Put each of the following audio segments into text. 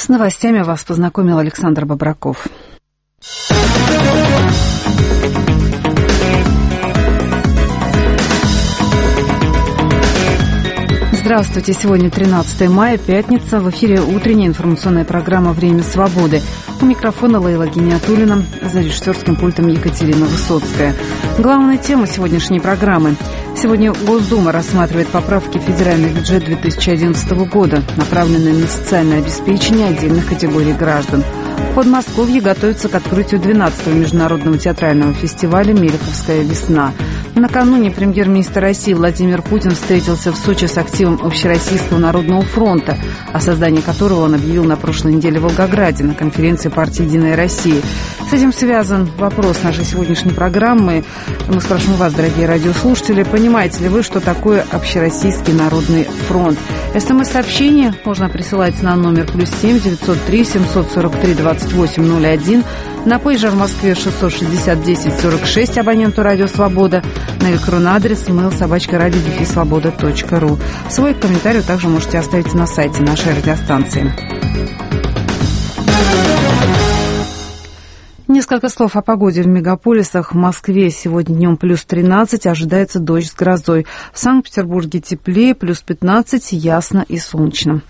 С новостями вас познакомил Александр Бобраков. Здравствуйте. Сегодня 13 мая, пятница. В эфире утренняя информационная программа «Время свободы». У микрофона Лейла Гиниатуллина, за режиссерским пультом Екатерина Высоцкая. Главная тема сегодняшней программы. Сегодня Госдума рассматривает поправки в федеральный бюджет 2011 года, направленные на социальное обеспечение отдельных категорий граждан. В Подмосковье готовится к открытию 12-го международного театрального фестиваля «Мелеховская весна». Накануне премьер-министр России Владимир Путин встретился в Сочи с активом Общероссийского народного фронта, о создании которого он объявил на прошлой неделе в Волгограде на конференции партии «Единая Россия». С этим связан вопрос нашей сегодняшней программы. Мы спрашиваем вас, дорогие радиослушатели, понимаете ли вы, что такое Общероссийский народный фронт? СМС-сообщение можно присылать на номер +7 903 743 2801. На пейджер в Москве 660 10 46 абоненту «Радио Свобода». На электронный адрес mail@radio-svoboda.ru. Свой комментарий также можете оставить на сайте нашей радиостанции. Несколько слов о погоде в мегаполисах. В Москве сегодня днем +13, ожидается дождь с грозой. В Санкт-Петербурге теплее, +15, ясно и солнечно.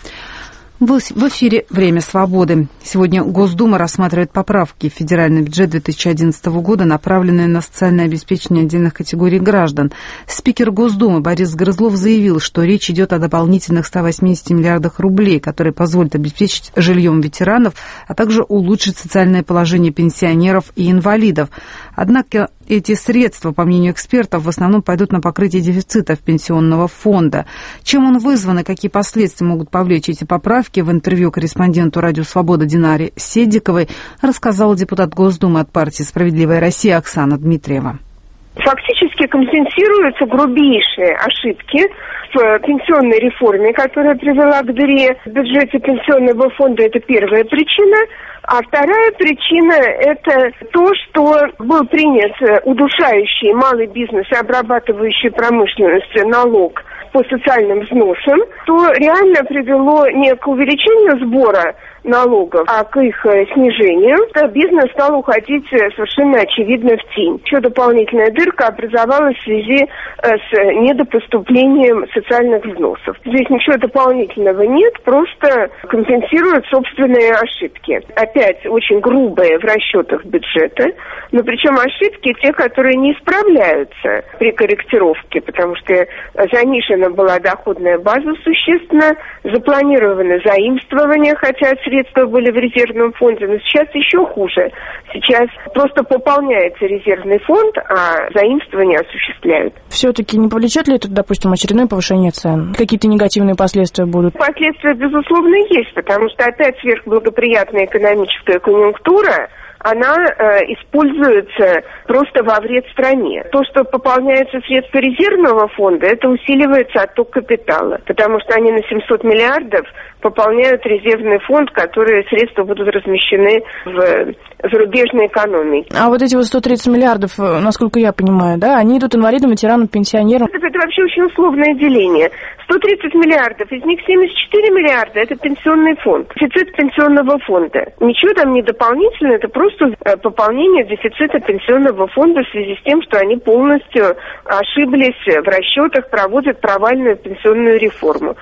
В эфире «Время свободы». Сегодня Госдума рассматривает поправки в федеральный бюджет 2011 года, направленные на социальное обеспечение отдельных категорий граждан. Спикер Госдумы Борис Грызлов заявил, что речь идет о дополнительных 180 миллиардах рублей, которые позволят обеспечить жильем ветеранов, а также улучшить социальное положение пенсионеров и инвалидов. Однако эти средства, по мнению экспертов, в основном пойдут на покрытие дефицитов пенсионного фонда. Чем он вызван и какие последствия могут повлечь эти поправки, в интервью корреспонденту «Радио Свобода» Динаре Седиковой рассказала депутат Госдумы от партии «Справедливая Россия» Оксана Дмитриева. Фактически компенсируются грубейшие ошибки в пенсионной реформе, которая привела к дыре в бюджете пенсионного фонда. Это первая причина. А вторая причина – это то, что был принят удушающий малый бизнес и обрабатывающий промышленность налог по социальным взносам, то реально привело не к увеличению сбора налогов, а к их снижению. Бизнес стал уходить совершенно очевидно в тень. Еще дополнительная дырка образовалась в связи с недопоступлением социальных взносов. Здесь ничего дополнительного нет, просто компенсируют собственные ошибки. Опять очень грубые в расчетах бюджета, но причем ошибки те, которые не исправляются при корректировке, потому что занижена была доходная база существенно, запланированы заимствования, хотя средства были в резервном фонде, но сейчас еще хуже. Сейчас просто пополняется резервный фонд, а заимствования осуществляют. Все-таки не повлечет ли это, допустим, очередное повышение цен? Какие-то негативные последствия будут? Последствия, безусловно, есть, потому что опять сверхблагоприятная экономическая конъюнктура, она используется просто во вред стране. То, что пополняются средства резервного фонда, это усиливается отток капитала, потому что они на 700 миллиардов пополняют резервный фонд, которые средства будут размещены в зарубежной экономике. А вот эти вот 130 миллиардов, насколько я понимаю, да, они идут инвалидам, ветеранам, пенсионерам? Это вообще очень условное деление. 130 миллиардов, из них 74 миллиарда – это пенсионный фонд, дефицит пенсионного фонда. Ничего там не дополнительно, это просто пополнение дефицита пенсионного фонда в связи с тем, что они полностью ошиблись в расчетах, проводят провальную пенсионную реформу.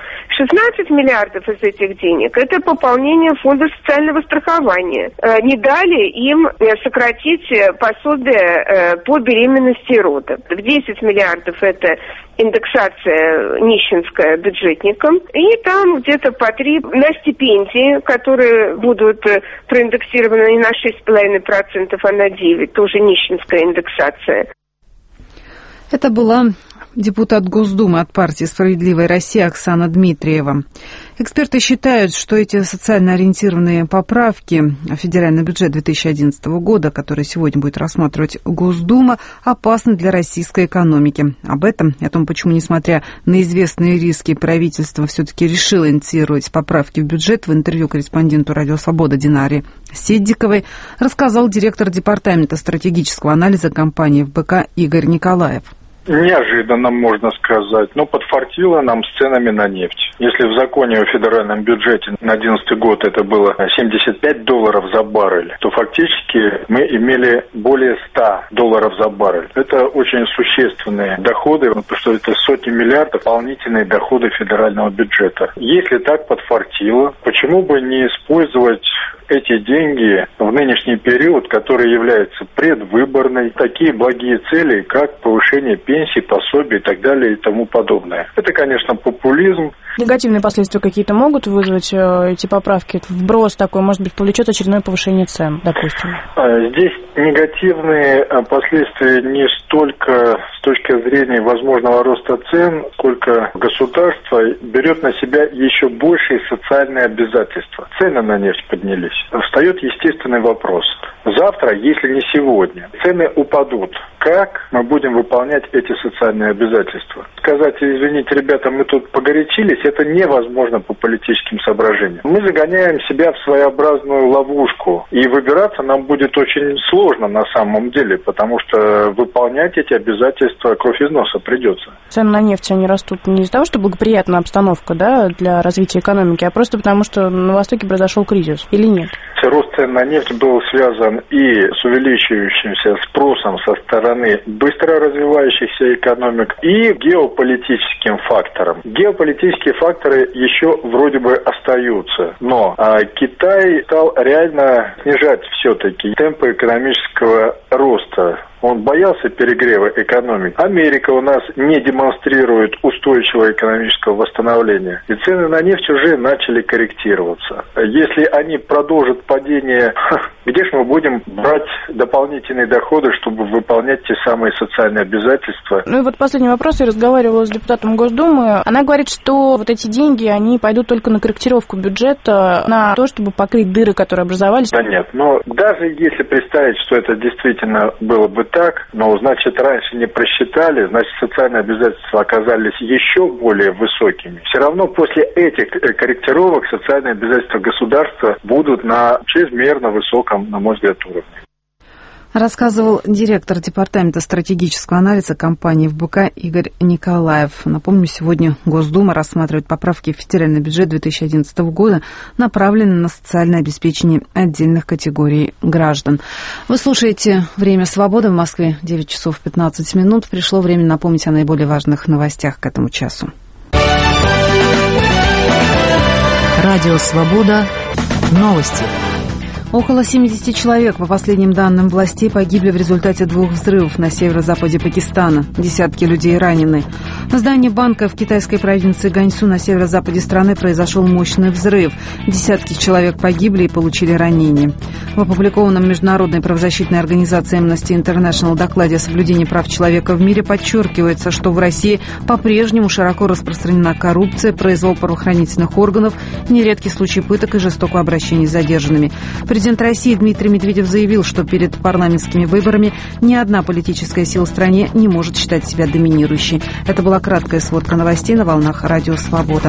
16 миллиардов из этих денег – это пополнение фонда социального страхования. Не дали им сократить пособие по беременности и родам. 10 миллиардов – это индексация нищенская бюджетникам, и там где-то по 3 на стипендии, которые будут проиндексированы не на 6,5%, а на 9%, тоже нищенская индексация. Это была депутат Госдумы от партии «Справедливая Россия» Оксана Дмитриева. Эксперты считают, что эти социально ориентированные поправки в федеральный бюджет 2011 года, который сегодня будет рассматривать Госдума, опасны для российской экономики. Об этом, о том, почему, несмотря на известные риски, правительство все-таки решило инициировать поправки в бюджет, в интервью корреспонденту «Радио Свобода» Динаре Седиковой рассказал директор департамента стратегического анализа компании ФБК Игорь Николаев. Неожиданно, можно сказать, но подфартило нам с ценами на нефть. Если в законе о федеральном бюджете на 2011 год это было $75 за баррель, то фактически мы имели более $100 за баррель. Это очень существенные доходы, потому что это сотни миллиардов дополнительные доходы федерального бюджета. Если так подфартило, почему бы не использовать эти деньги в нынешний период, который является предвыборной, такие благие цели, как повышение пенсий, пособий и так далее и тому подобное. Это, конечно, популизм. Негативные последствия какие-то могут вызвать эти поправки? Вброс такой, может быть, повлечет очередное повышение цен, допустим? Здесь негативные последствия не столько с точки зрения возможного роста цен, сколько государство берет на себя еще большие социальные обязательства. Цены на нефть поднялись. Встает естественный вопрос. Завтра, если не сегодня, цены упадут. Как мы будем выполнять эти социальные обязательства? Сказать, извините, ребята, мы тут погорячились, это невозможно по политическим соображениям. Мы загоняем себя в своеобразную ловушку, и выбираться нам будет очень сложно на самом деле, потому что выполнять эти обязательства кровь из носа придется. Цены на нефть, они растут не из-за того, что благоприятная обстановка, да, для развития экономики, а просто потому, что на Востоке произошел кризис, или нет? Рост цен на нефть был связан и с увеличивающимся спросом со стороны быстро развивающихся экономик, и геополитическим фактором. Геополитические факторы еще вроде бы остаются, но Китай стал реально снижать все-таки темпы экономического роста. Он боялся перегрева экономики. Америка у нас не демонстрирует устойчивого экономического восстановления. И цены на нефть уже начали корректироваться. Если они продолжат падение, где же мы будем брать дополнительные доходы, чтобы выполнять те самые социальные обязательства? Ну и вот последний вопрос. Я разговаривала с депутатом Госдумы. Она говорит, что вот эти деньги, они пойдут только на корректировку бюджета, на то, чтобы покрыть дыры, которые образовались. Да нет, но даже если представить, что это действительно было бы так, но, значит, раньше не просчитали, значит, социальные обязательства оказались еще более высокими. Все равно после этих корректировок социальные обязательства государства будут на чрезмерно высоком, на мой взгляд, уровне. Рассказывал директор департамента стратегического анализа компании ФБК Игорь Николаев. Напомню, сегодня Госдума рассматривает поправки в федеральный бюджет 2011 года, направленные на социальное обеспечение отдельных категорий граждан. Вы слушаете «Время свободы». В Москве 9 часов 15 минут. Пришло время напомнить о наиболее важных новостях к этому часу. Радио «Свобода». Новости. Около 70 человек, по последним данным властей, погибли в результате 2 взрывов на северо-западе Пакистана. Десятки людей ранены. В здании банка в китайской провинции Ганьсу на северо-западе страны произошел мощный взрыв. Десятки человек погибли и получили ранения. В опубликованном международной правозащитной организацией Amnesty International докладе о соблюдении прав человека в мире подчеркивается, что в России по-прежнему широко распространена коррупция, произвол правоохранительных органов, нередки случаи пыток и жестокого обращения с задержанными. Президент России Дмитрий Медведев заявил, что перед парламентскими выборами ни одна политическая сила в стране не может считать себя доминирующей. Это была краткая сводка новостей на волнах Радио Свобода.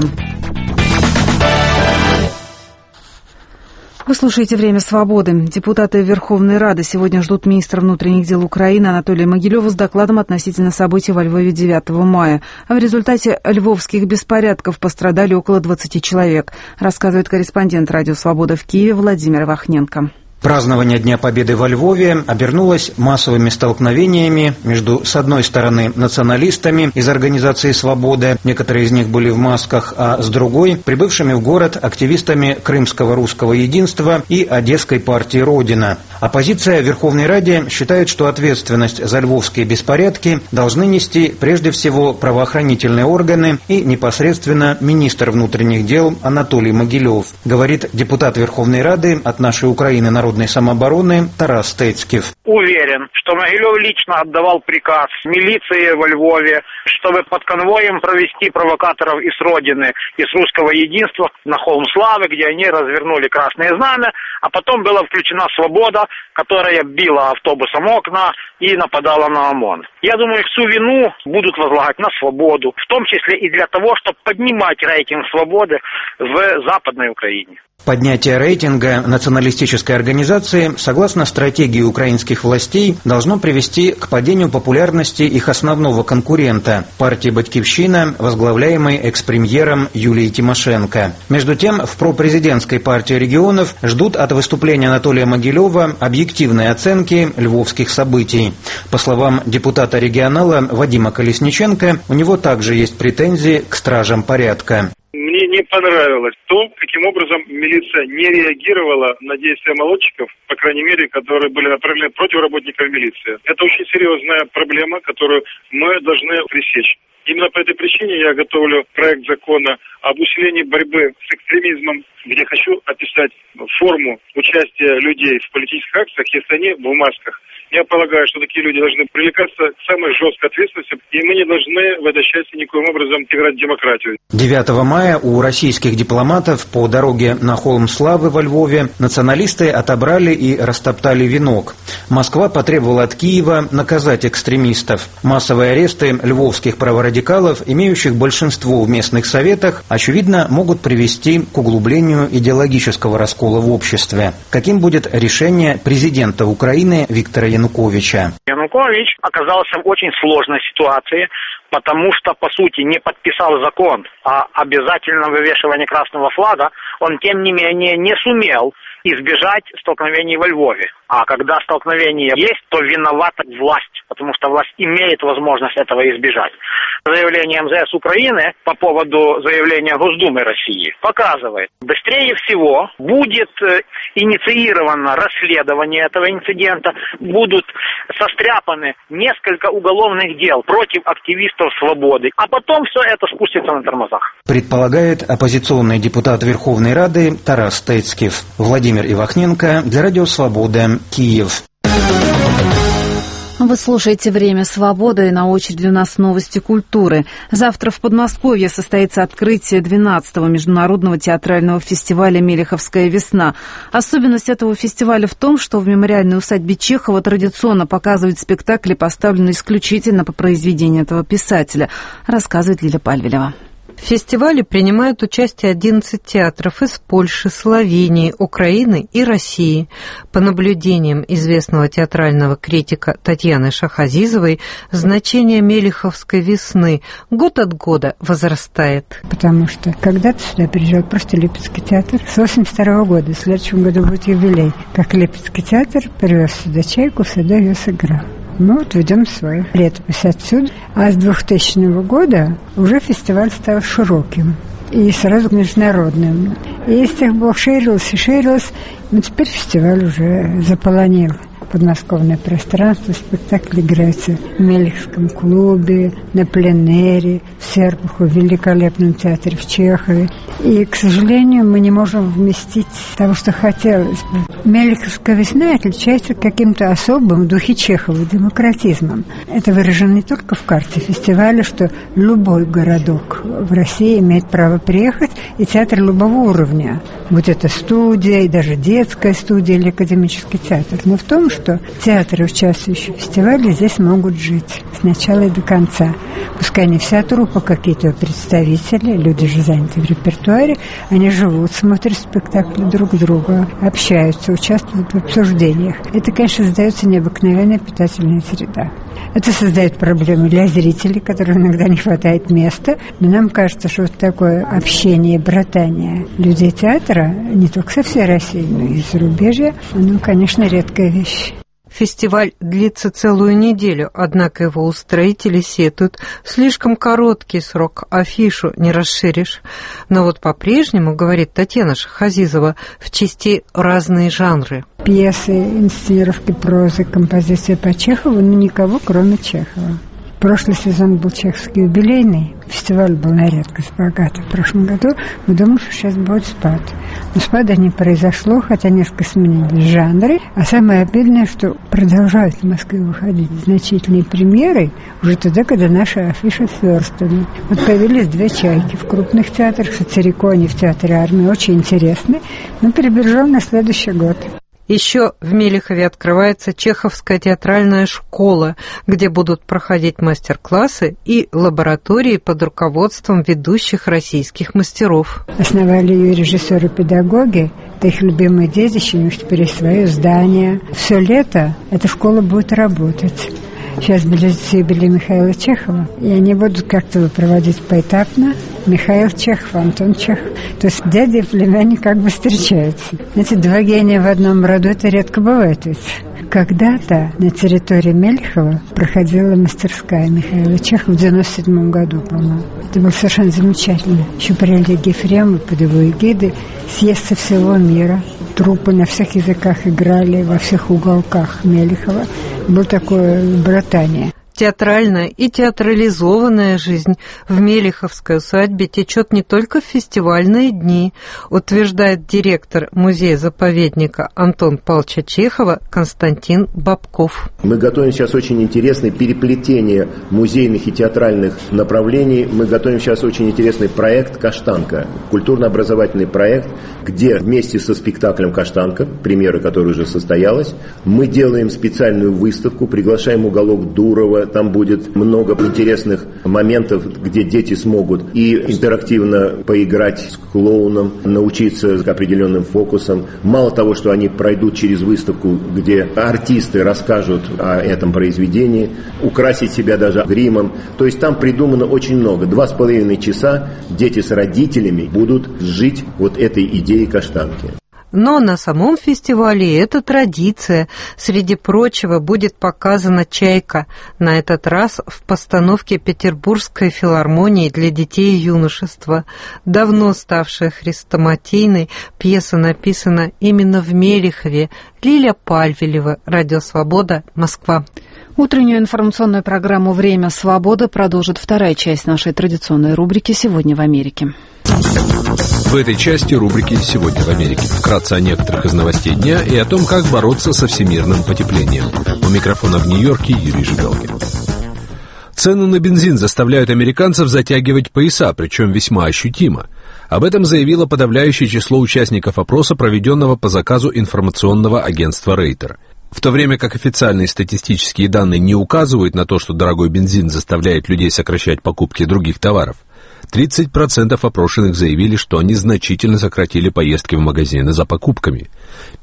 Вы слушаете «Время свободы». Депутаты Верховной Рады сегодня ждут министра внутренних дел Украины Анатолия Могилева с докладом относительно событий во Львове 9 мая. В результате львовских беспорядков пострадали около 20 человек, рассказывает корреспондент «Радио Свобода» в Киеве Владимир Вахненко. Празднование Дня Победы во Львове обернулось массовыми столкновениями между, с одной стороны, националистами из организации «Свобода», некоторые из них были в масках, а с другой – прибывшими в город активистами Крымского русского единства и Одесской партии «Родина». Оппозиция в Верховной Раде считает, что ответственность за львовские беспорядки должны нести прежде всего правоохранительные органы и непосредственно министр внутренних дел Анатолий Могилев, говорит депутат Верховной Рады от «Нашей Украины» народной самообороны Тарас Стецкив. Уверен, что Могилев лично отдавал приказ милиции во Львове, чтобы под конвоем провести провокаторов из Родины, из Русского единства на Холм Славы, где они развернули красные знамя, а потом была включена «Свобода», которая била автобусом окна и нападала на ОМОН. Я думаю, всю вину будут возлагать на «Свободу», в том числе и для того, чтобы поднимать рейтинг «Свободы» в Западной Украине. Поднятие рейтинга националистической организации организации, согласно стратегии украинских властей, должно привести к падению популярности их основного конкурента – партии «Батькивщина», возглавляемой экс-премьером Юлией Тимошенко. Между тем, в пропрезидентской партии регионов ждут от выступления Анатолия Могилева объективной оценки львовских событий. По словам депутата-регионала Вадима Колесниченко, у него также есть претензии к стражам порядка. Мне не понравилось то, каким образом милиция не реагировала на действия молодчиков, по крайней мере, которые были направлены против работников милиции. Это очень серьезная проблема, которую мы должны пресечь. Именно по этой причине я готовлю проект закона об усилении борьбы с экстремизмом, где хочу описать форму участия людей в политических акциях, если они в масках. Я полагаю, что такие люди должны привлекаться к самой жесткой ответственности, и мы не должны в этой части никоим образом играть в демократию. 9 мая у российских дипломатов по дороге на Холм Славы во Львове националисты отобрали и растоптали венок. Москва потребовала от Киева наказать экстремистов. Массовые аресты львовских праворадикалов, имеющих большинство в местных советах, очевидно, могут привести к углублению идеологического раскола в обществе. Каким будет решение президента Украины Виктора Януковича? Янукович оказался в очень сложной ситуации, потому что, по сути, не подписал закон о обязательном вывешивании красного флага. Он, тем не менее, не сумел избежать столкновений во Львове. А когда столкновение есть, то виновата власть, потому что власть имеет возможность этого избежать. Заявление МЗС Украины по поводу заявления Госдумы России показывает, быстрее всего будет инициировано расследование этого инцидента, будут состряпаны несколько уголовных дел против активистов свободы, а потом все это спустится на тормозах. Предполагает оппозиционный депутат Верховной Рады Тарас Стецкив. Владимир Ивахненко для Радио Свобода, Киев. Вы слушаете «Время свободы», и на очереди у нас новости культуры. Завтра в Подмосковье состоится открытие 12-го международного театрального фестиваля «Мелиховская весна». Особенность этого фестиваля в том, что в мемориальной усадьбе Чехова традиционно показывают спектакли, поставленные исключительно по произведению этого писателя, рассказывает Лиля Пальвелева. В фестивале принимают участие 11 театров из Польши, Словении, Украины и России. По наблюдениям известного театрального критика Татьяны Шахазизовой, значение Мелиховской весны год от года возрастает. Потому что когда-то сюда приезжал просто Липецкий театр с 1982 года. В следующем году будет юбилей. Как Липецкий театр привез сюда «Чайку», сюда ее сыграл. Мы вот ведем свою летопись отсюда. А с 2000 года уже фестиваль стал широким и сразу международным. И с тех пор ширилось, но теперь фестиваль уже заполонил подмосковное пространство. Спектакли играются в Мелиховском клубе, на пленэре, в Серпуху, в великолепном театре в Чехове. И, к сожалению, мы не можем вместить того, что хотелось бы. Мелиховская весна отличается каким-то особым в духе Чехова демократизмом. Это выражено не только в карте фестиваля, что любой городок в России имеет право приехать, и театр любого уровня, будь это студия, и даже детская студия или академический театр. Но в том, что театры, участвующие в фестивале, здесь могут жить с начала и до конца. Пускай не вся труппа, какие-то представители, люди же заняты в репертуаре, они живут, смотрят спектакли друг друга, общаются, участвуют в обсуждениях. Это, конечно, создается необыкновенная питательная среда. Это создает проблемы для зрителей, которым иногда не хватает места. Но нам кажется, что вот такое общение, братание людей театра, не только со всей России, но и из зарубежья, оно, конечно, редкая вещь. Фестиваль длится целую неделю, однако его устроители сетуют. Слишком короткий срок, афишу не расширишь. Но вот по-прежнему, говорит Татьяна Шахазизова, в части разные жанры. Пьесы, инсценировки прозы, композиции по Чехову, но никого, кроме Чехова. Прошлый сезон был чеховский юбилейный, фестиваль был на редкость богатый. В прошлом году мы думали, что сейчас будет спад. Но спада не произошло, хотя несколько сменились жанры. А самое обидное, что продолжают в Москве выходить значительные премьеры уже тогда, когда наши афиши сверстаны. Вот появились 2 «Чайки» в крупных театрах, в Цариконе, в Театре Армии, очень интересны, но перебежал на следующий год. Еще в Мелихове открывается Чеховская театральная школа, где будут проходить мастер-классы и лаборатории под руководством ведущих российских мастеров. Основали ее режиссеры-педагоги. Это их любимое детище, у них теперь есть свое здание. Все лето эта школа будет работать. Сейчас близится юбилей Михаила Чехова, и они будут как-то проводить поэтапно. Михаил Чехов, Антон Чехов. То есть дядя и племянник как бы встречаются. Эти два гения в одном роду, это редко бывает ведь. Когда-то на территории Мелихова проходила мастерская Михаила Чехова в 97 году, по-моему. Это было совершенно замечательно. Еще при Олеге Ефремове под его эгидой съезд со всего мира. Труппы на всех языках играли во всех уголках Мелихова. Было такое братание. Театральная и театрализованная жизнь в Мелиховской усадьбе течет не только в фестивальные дни, утверждает директор музея-заповедника Антон Павловича Чехова Константин Бабков. Мы готовим сейчас очень интересное переплетение музейных и театральных направлений. Мы готовим сейчас очень интересный проект «Каштанка», культурно-образовательный проект, где вместе со спектаклем «Каштанка», премьера которой уже состоялась, мы делаем специальную выставку, приглашаем уголок Дурова. Там будет много интересных моментов, где дети смогут и интерактивно поиграть с клоуном, научиться определенным фокусам. Мало того, что они пройдут через выставку, где артисты расскажут о этом произведении, украсить себя даже гримом. То есть там придумано очень много. 2,5 часа дети с родителями будут жить вот этой идеей каштанки. Но на самом фестивале эта традиция, среди прочего, будет показана «Чайка», на этот раз в постановке Петербургской филармонии для детей и юношества. Давно ставшая хрестоматийной, пьеса написана именно в Мелихове. Лиля Пальвелева, Радио Свобода, Москва. Утреннюю информационную программу «Время свободы» продолжит вторая часть нашей традиционной рубрики «Сегодня в Америке». В этой части рубрики «Сегодня в Америке» вкратце о некоторых из новостей дня и о том, как бороться со всемирным потеплением. У микрофона в Нью-Йорке Юрий Жигалкин. Цены на бензин заставляют американцев затягивать пояса, причем весьма ощутимо. Об этом заявило подавляющее число участников опроса, проведенного по заказу информационного агентства Рейтер. В то время как официальные статистические данные не указывают на то, что дорогой бензин заставляет людей сокращать покупки других товаров, 30% опрошенных заявили, что они значительно сократили поездки в магазины за покупками.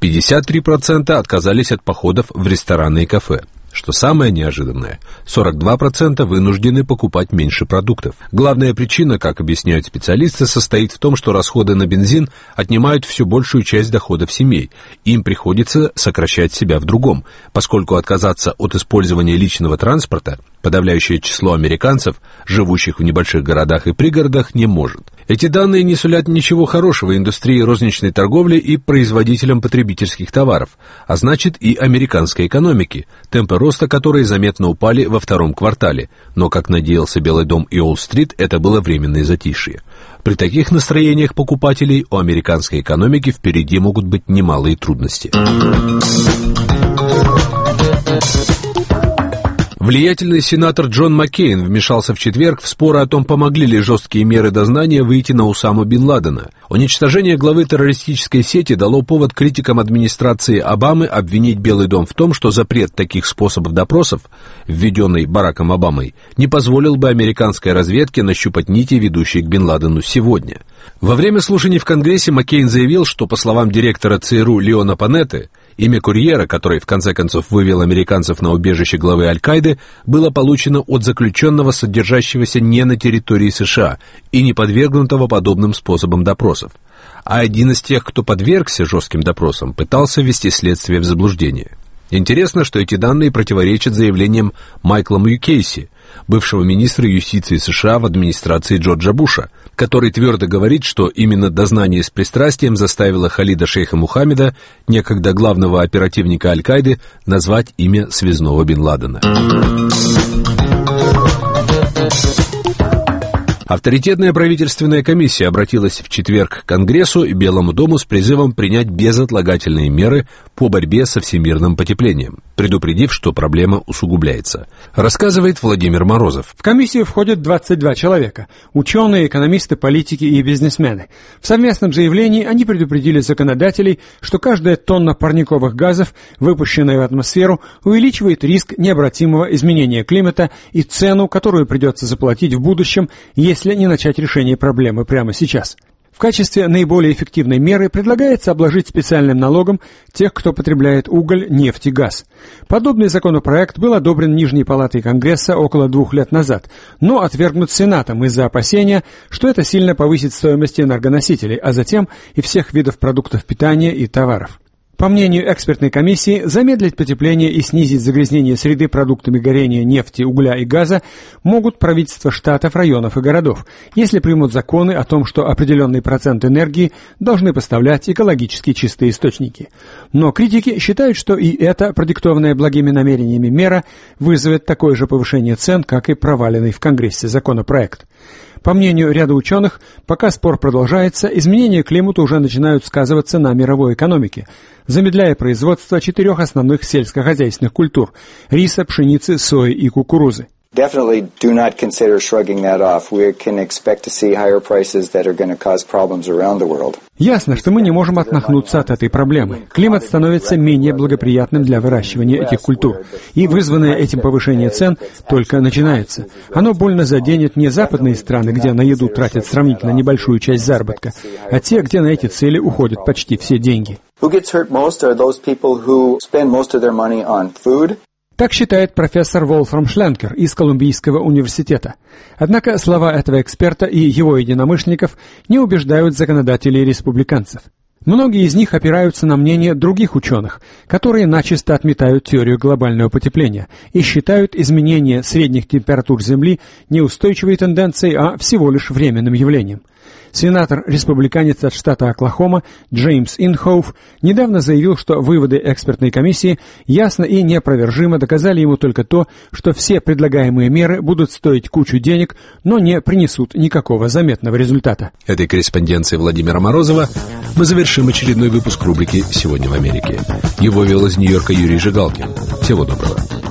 53% отказались от походов в рестораны и кафе. Что самое неожиданное, 42% вынуждены покупать меньше продуктов. Главная причина, как объясняют специалисты, состоит в том, что расходы на бензин отнимают все большую часть доходов семей. Им приходится сокращать себя в другом, поскольку отказаться от использования личного транспорта подавляющее число американцев, живущих в небольших городах и пригородах, не может. Эти данные не сулят ничего хорошего индустрии розничной торговли и производителям потребительских товаров, а значит и американской экономике, темпы роста которой заметно упали во втором квартале, но, как надеялся Белый дом и Уолл-стрит, это было временное затишье. При таких настроениях покупателей у американской экономики впереди могут быть немалые трудности. Влиятельный сенатор Джон Маккейн вмешался в четверг в споры о том, помогли ли жесткие меры дознания выйти на Усаму бен Ладена. Уничтожение главы террористической сети дало повод критикам администрации Обамы обвинить Белый дом в том, что запрет таких способов допросов, введенный Бараком Обамой, не позволил бы американской разведке нащупать нити, ведущие к бен Ладену сегодня. Во время слушаний в Конгрессе Маккейн заявил, что, по словам директора ЦРУ Леона Панетты, имя курьера, который в конце концов вывел американцев на убежище главы Аль-Каиды, было получено от заключенного, содержащегося не на территории США и не подвергнутого подобным способам допросов. А один из тех, кто подвергся жестким допросам, пытался ввести следствие в заблуждение. Интересно, что эти данные противоречат заявлениям Майкла Мьюкейси, бывшего министра юстиции США в администрации Джорджа Буша, который твердо говорит, что именно дознание с пристрастием заставило Халида шейха Мухаммеда, некогда главного оперативника Аль-Каиды, назвать имя связного бен Ладена. Авторитетная правительственная комиссия обратилась в четверг к Конгрессу и Белому дому с призывом принять безотлагательные меры по борьбе со всемирным потеплением, предупредив, что проблема усугубляется. Рассказывает Владимир Морозов. В комиссию входят 22 человека – ученые, экономисты, политики и бизнесмены. В совместном заявлении они предупредили законодателей, что каждая тонна парниковых газов, выпущенная в атмосферу, увеличивает риск необратимого изменения климата и цену, которую придется заплатить в будущем, если не начать решение проблемы прямо сейчас. В качестве наиболее эффективной меры предлагается обложить специальным налогом тех, кто потребляет уголь, нефть и газ. Подобный законопроект был одобрен Нижней палатой Конгресса около 2 лет назад, но отвергнут Сенатом из-за опасения, что это сильно повысит стоимость энергоносителей, а затем и всех видов продуктов питания и товаров. По мнению экспертной комиссии, замедлить потепление и снизить загрязнение среды продуктами горения нефти, угля и газа могут правительства штатов, районов и городов, если примут законы о том, что определенный процент энергии должны поставлять экологически чистые источники. Но критики считают, что и эта, продиктованная благими намерениями мера, вызовет такое же повышение цен, как и проваленный в Конгрессе законопроект. По мнению ряда ученых, пока спор продолжается, изменения климата уже начинают сказываться на мировой экономике, замедляя производство 4 основных сельскохозяйственных культур – риса, пшеницы, сои и кукурузы. Definitely do not consider shrugging that off. We can expect to see higher prices that are going to cause problems around the world. Ясно, что мы не можем отмахнуться от этой проблемы. Климат становится менее благоприятным для выращивания этих культур. И вызванное этим повышение цен только начинается. Оно больно заденет не западные страны, где на еду тратят сравнительно небольшую часть заработка, а те, где на эти цели уходят почти все деньги. Who gets hurt most are those people who spend most of their money on food. Так считает профессор Волфрам Шленкер из Колумбийского университета. Однако слова этого эксперта и его единомышленников не убеждают законодателей республиканцев. Многие из них опираются на мнение других ученых, которые начисто отметают теорию глобального потепления и считают изменение средних температур Земли не устойчивой тенденцией, а всего лишь временным явлением. Сенатор-республиканец от штата Оклахома Джеймс Инхоуф недавно заявил, что выводы экспертной комиссии ясно и неопровержимо доказали ему только то, что все предлагаемые меры будут стоить кучу денег, но не принесут никакого заметного результата. Этой корреспонденцией Владимира Морозова мы завершим очередной выпуск рубрики «Сегодня в Америке». Его вел из Нью-Йорка Юрий Жигалкин. Всего доброго.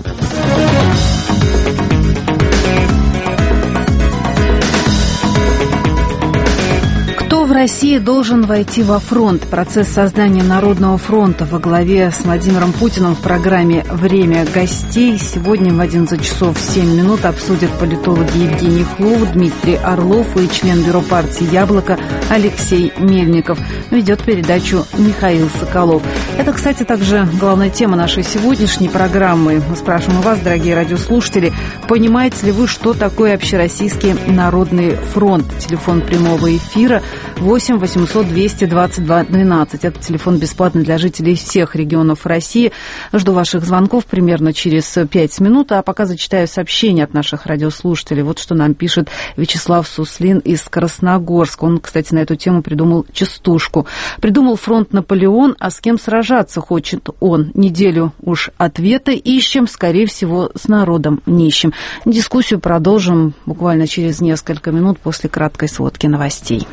В России должен войти во фронт. Процесс создания Народного фронта во главе с Владимиром Путиным в программе «Время гостей». Сегодня в 11 часов 7 минут обсудят политологи Евгений Хлов, Дмитрий Орлов и член бюро партии «Яблоко» Алексей Мельников. Ведет передачу Михаил Соколов. Это, кстати, также главная тема нашей сегодняшней программы. Мы спрашиваем у вас, дорогие радиослушатели, понимаете ли вы, что такое Общероссийский народный фронт? Телефон прямого эфира 8 800 222 12. Это телефон бесплатный для жителей всех регионов России. Жду ваших звонков примерно через 5 минут. А пока зачитаю сообщение от наших радиослушателей. Вот что нам пишет Вячеслав Суслин из Красногорска. Он, кстати, на эту тему придумал частушку. Придумал фронт Наполеон, а с кем сражаться хочет он? Неделю уж ответы ищем, скорее всего, с народом нищим. Дискуссию продолжим буквально через несколько минут после краткой сводки новостей.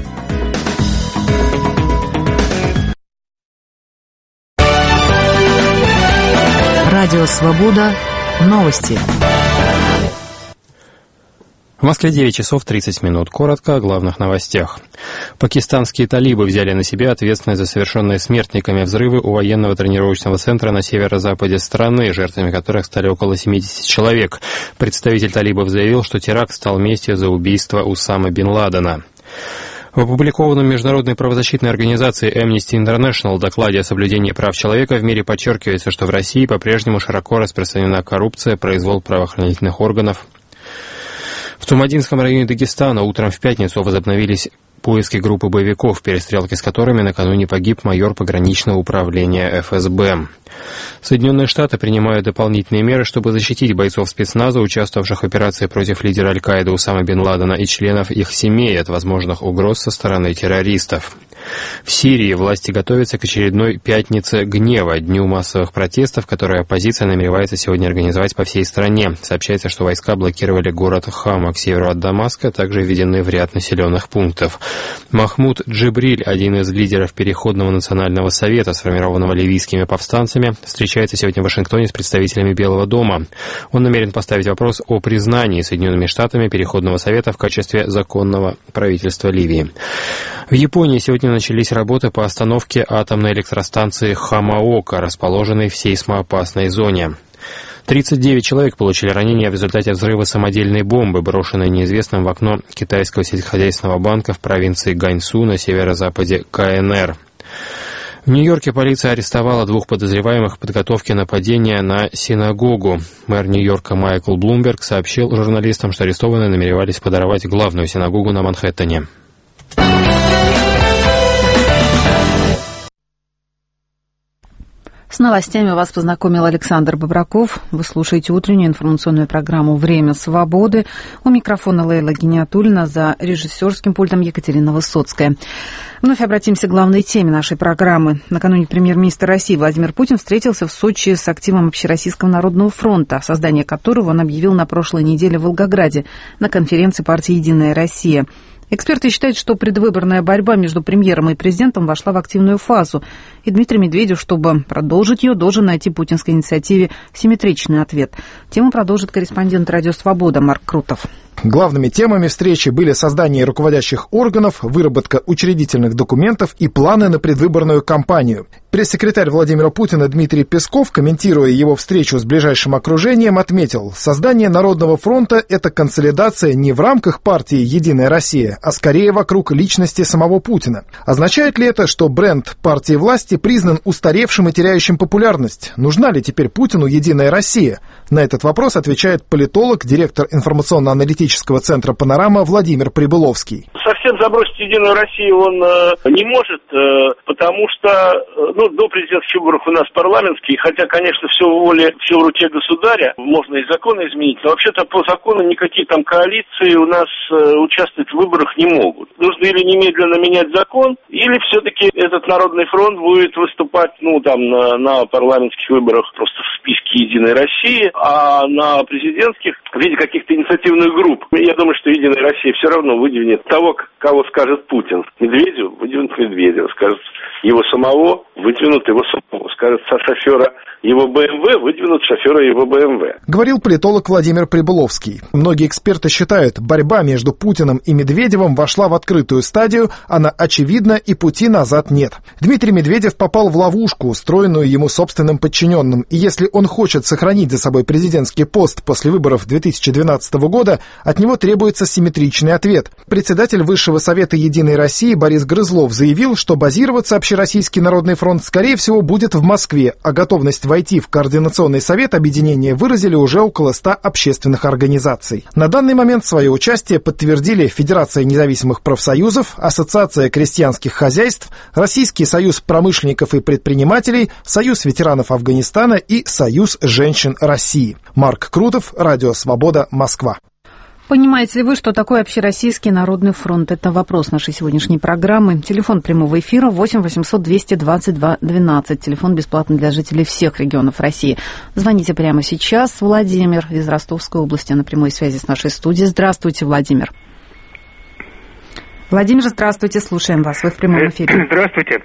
Радио «Свобода». Новости. В Москве 9 часов 30 минут. Коротко о главных новостях. Пакистанские талибы взяли на себя ответственность за совершенные смертниками взрывы у военного тренировочного центра на северо-западе страны, жертвами которых стали около 70 человек. Представитель талибов заявил, что теракт стал местью за убийство Усамы бен Ладена. В опубликованном международной правозащитной организацией Amnesty International докладе о соблюдении прав человека в мире подчеркивается, что в России по-прежнему широко распространена коррупция, произвол правоохранительных органов. В Цумадинском районе Дагестана утром в пятницу возобновились поиски группы боевиков, в перестрелке с которыми накануне погиб майор пограничного управления ФСБ. Соединенные Штаты принимают дополнительные меры, чтобы защитить бойцов спецназа, участвовавших в операции против лидера Аль-Каиды Усамы бен Ладена и членов их семей от возможных угроз со стороны террористов. В Сирии власти готовятся к очередной пятнице гнева, дню массовых протестов, которые оппозиция намеревается сегодня организовать по всей стране. Сообщается, что войска блокировали город Хама к северу от Дамаска, также введены в ряд населенных пунктов. Махмуд Джибриль, один из лидеров Переходного национального совета, сформированного ливийскими повстанцами, встречается сегодня в Вашингтоне с представителями Белого дома. Он намерен поставить вопрос о признании Соединенными Штатами Переходного совета в качестве законного правительства Ливии. В Японии сегодня начались работы по остановке атомной электростанции Хамаока, расположенной в сейсмоопасной зоне. 39 человек получили ранения в результате взрыва самодельной бомбы, брошенной неизвестным в окно китайского сельскохозяйственного банка в провинции Ганьсу на северо-западе КНР. В Нью-Йорке полиция арестовала 2 подозреваемых в подготовке нападения на синагогу. Мэр Нью-Йорка Майкл Блумберг сообщил журналистам, что арестованные намеревались подорвать главную синагогу на Манхэттене. С новостями вас познакомил Александр Бобраков. Вы слушаете утреннюю информационную программу «Время свободы». У микрофона Лейла Гениатуллина, за режиссерским пультом Екатерина Высоцкая. Вновь обратимся к главной теме нашей программы. Накануне премьер-министр России Владимир Путин встретился в Сочи с активом Общероссийского народного фронта, создание которого он объявил на прошлой неделе в Волгограде на конференции партии «Единая Россия». Эксперты считают, что предвыборная борьба между премьером и президентом вошла в активную фазу, и Дмитрий Медведев, чтобы продолжить ее, должен найти путинской инициативе симметричный ответ. Тему продолжит корреспондент «Радио Свобода» Марк Крутов. Главными темами встречи были создание руководящих органов, выработка учредительных документов и планы на предвыборную кампанию. Пресс-секретарь Владимира Путина Дмитрий Песков, комментируя его встречу с ближайшим окружением, отметил: создание Народного фронта – это консолидация не в рамках партии «Единая Россия», а скорее вокруг личности самого Путина. Означает ли это, что бренд партии власти признан устаревшим и теряющим популярность? Нужна ли теперь Путину «Единая Россия»? На этот вопрос отвечает политолог, директор информационно-аналитического центра «Панорама» Владимир Прибыловский. Совсем забросить «Единую Россию» он не может, потому что до президентских выборов у нас парламентские, хотя, конечно, все в руке государя, можно и законы изменить, но вообще-то по закону никакие там коалиции у нас участвовать в выборах не могут. Нужно или немедленно менять закон, или все-таки этот Народный фронт будет выступать, на парламентских выборах просто в списке «Единой России», а на президентских в виде каких-то инициативных групп. Я думаю, что «Единая Россия» все равно выдвинет того, кого скажет Путин. Медведев выдвинут Медведева, скажет его самого, выдвинут его самого, скажет шофера его БМВ, выдвинут шофера его БМВ. Говорил политолог Владимир Прибыловский. Многие эксперты считают, борьба между Путиным и Медведевым вошла в открытую стадию, она очевидна и пути назад нет. Дмитрий Медведев попал в ловушку, устроенную ему собственным подчиненным, и если он хочет сохранить за собой президентский пост после выборов 2012 года, от него требуется симметричный ответ. Председатель Высшего совета «Единой России» Борис Грызлов заявил, что базироваться Общероссийский народный фронт скорее всего будет в Москве, а готовность войти в Координационный совет объединения выразили уже около 100 общественных организаций. На данный момент свое участие подтвердили Федерация независимых профсоюзов, Ассоциация крестьянских хозяйств, Российский союз промышленников и предпринимателей, Союз ветеранов Афганистана и Союз женщин России. Марк Крутов, Радио Свобода, Москва. Понимаете ли вы, что такое Общероссийский народный фронт? Это вопрос нашей сегодняшней программы. Телефон прямого эфира 8 800 222 12. Телефон бесплатный для жителей всех регионов России. Звоните прямо сейчас. Владимир из Ростовской области на прямой связи с нашей студией. Здравствуйте, Владимир. Владимир, здравствуйте. Слушаем вас. Вы в прямом эфире. Здравствуйте.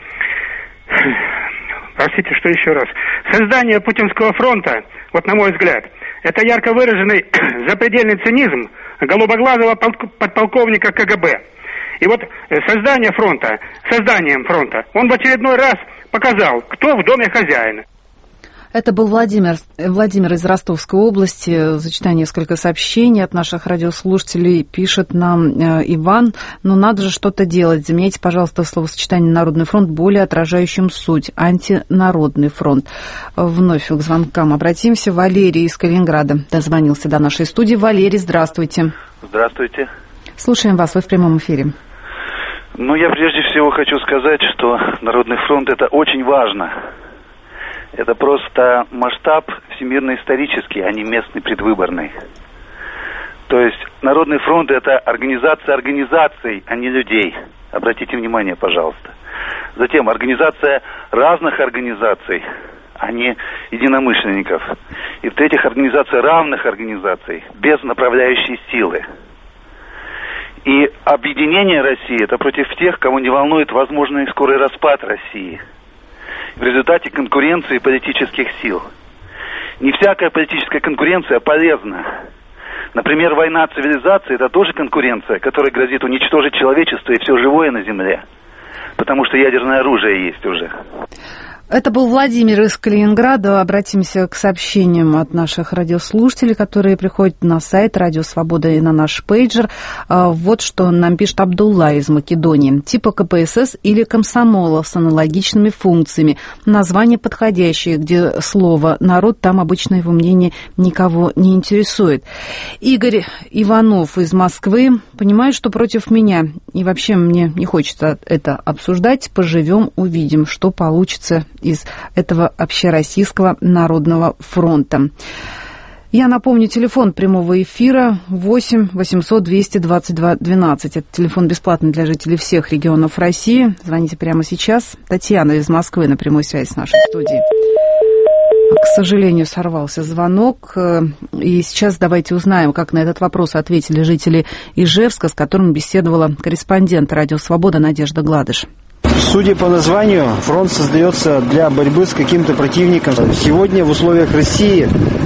Простите, что еще раз. Создание Путинского фронта, на мой взгляд, это ярко выраженный запредельный цинизм голубоглазого подполковника КГБ. И созданием фронта, он в очередной раз показал, кто в доме хозяина. Это был Владимир из Ростовской области. Зачитаю несколько сообщений от наших радиослушателей. Пишет нам Иван: надо же что-то делать. Заменяйте, пожалуйста, словосочетание «Народный фронт» более отражающим суть. Антинародный фронт. Вновь к звонкам обратимся. Валерий из Калининграда дозвонился до нашей студии. Валерий, здравствуйте. Здравствуйте. Слушаем вас, вы в прямом эфире. Я прежде всего хочу сказать, что Народный фронт – это очень важно. Это просто масштаб всемирно-исторический, а не местный предвыборный. То есть Народный фронт – это организация организаций, а не людей. Обратите внимание, пожалуйста. Затем организация разных организаций, а не единомышленников. И в-третьих, организация равных организаций, без направляющей силы. И объединение России – это против тех, кого не волнует возможный скорый распад России в результате конкуренции политических сил. Не всякая политическая конкуренция полезна. Например, война цивилизации – это тоже конкуренция, которая грозит уничтожить человечество и все живое на Земле. Потому что ядерное оружие есть уже. Это был Владимир из Калининграда. Обратимся к сообщениям от наших радиослушателей, которые приходят на сайт Радио Свобода и на наш пейджер. Вот что нам пишет Абдулла из Македонии. Типа КПСС или комсомола с аналогичными функциями. Название подходящее, где слово «народ», там обычно его мнение никого не интересует. Игорь Иванов из Москвы. Понимаю, что против меня. И вообще мне не хочется это обсуждать. Поживем, увидим, что получится из этого Общероссийского народного фронта. Я напомню, телефон прямого эфира 8 800 222 12. Это телефон бесплатный для жителей всех регионов России. Звоните прямо сейчас. Татьяна из Москвы на прямой связи с нашей студией. К сожалению, сорвался звонок. И сейчас давайте узнаем, как на этот вопрос ответили жители Ижевска, с которым беседовала корреспондент «Радио Свобода» Надежда Гладыш. Судя по названию, фронт создается для борьбы с каким-то противником. Сегодня в условиях России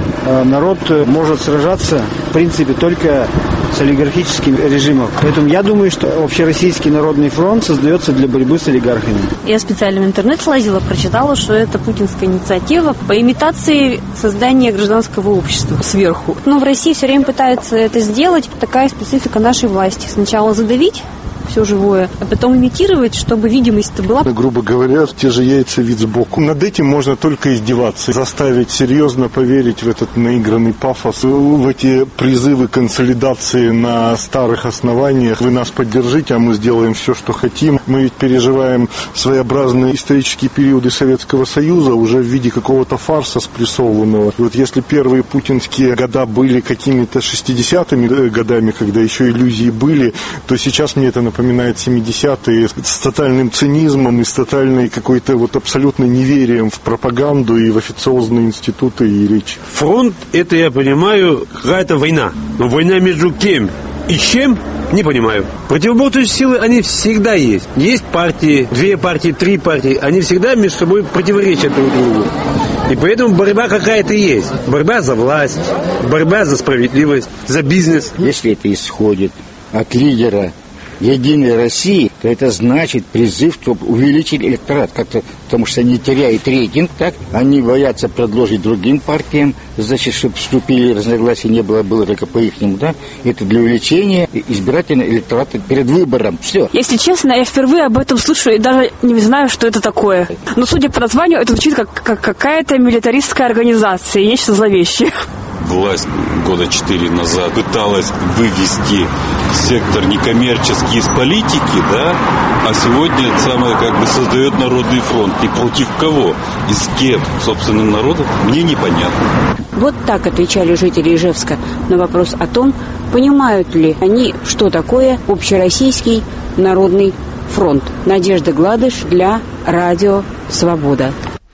народ может сражаться, в принципе, только с олигархическим режимом. Поэтому я думаю, что Общероссийский народный фронт создается для борьбы с олигархами. Я специально в интернет лазила, прочитала, что это путинская инициатива по имитации создания гражданского общества сверху. Но в России все время пытаются это сделать. Такая специфика нашей власти. Сначала задавить все живое, а потом имитировать, чтобы видимость-то была. Грубо говоря, те же яйца вид сбоку. Над этим можно только издеваться. Заставить серьезно поверить в этот наигранный пафос, в эти призывы консолидации на старых основаниях. Вы нас поддержите, а мы сделаем все, что хотим. Мы ведь переживаем своеобразные исторические периоды Советского Союза уже в виде какого-то фарса спрессованного. Вот если первые путинские года были какими-то 60-ми годами, когда еще иллюзии были, то сейчас мне это напоминает 70-е с тотальным цинизмом и с тотальной какой-то вот абсолютно неверием в пропаганду и в официозные институты и речи. Фронт, это я понимаю, какая-то война. Но война между кем и чем, не понимаю. Противоборствующие силы, они всегда есть. Есть партии, 2 партии, 3 партии. Они всегда между собой противоречат друг другу. И поэтому борьба какая-то есть. Борьба за власть, борьба за справедливость, за бизнес. Если это исходит от лидера Единой России, то это значит призыв, чтобы увеличить электорат как-то, потому что они теряют рейтинг, так? Они боятся предложить другим партиям, значит, чтобы вступили, разногласий не было, было только по ихнему, да? Это для увеличения избирательного электората перед выбором. Все. Если честно, я впервые об этом слышу и даже не знаю, что это такое. Но судя по названию, это звучит как какая-то милитаристская организация, нечто зловещее. Власть года 4 назад пыталась вывести сектор некоммерческий из политики, да, а сегодня самое как бы создает Народный фронт. И против кого? И с кем? Собственным народом? Мне непонятно. Вот так отвечали жители Ижевска на вопрос о том, понимают ли они, что такое Общероссийский народный фронт. Надежда Гладыш для Радио Свобода.